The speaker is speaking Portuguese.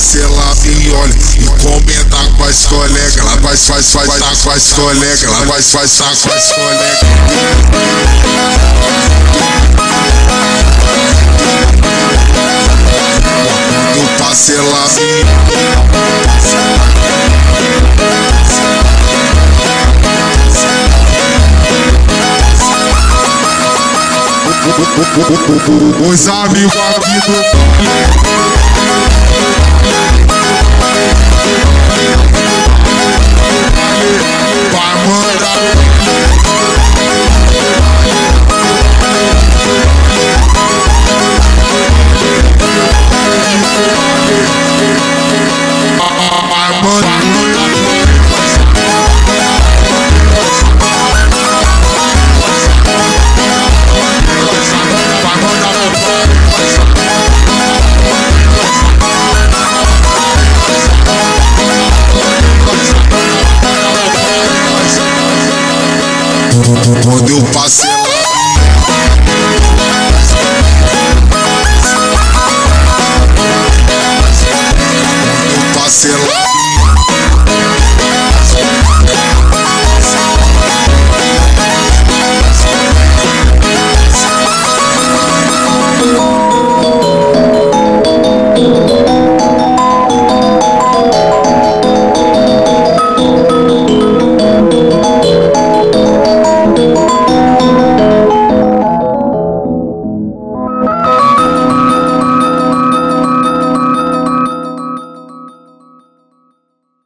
passei lá e olha e comenta com as colegas. Ela vai tá com as colegas. Ela vai tá com as colegas. Eu passei lá os amigos aqui vai mandar quando eu passei lá eu passei lá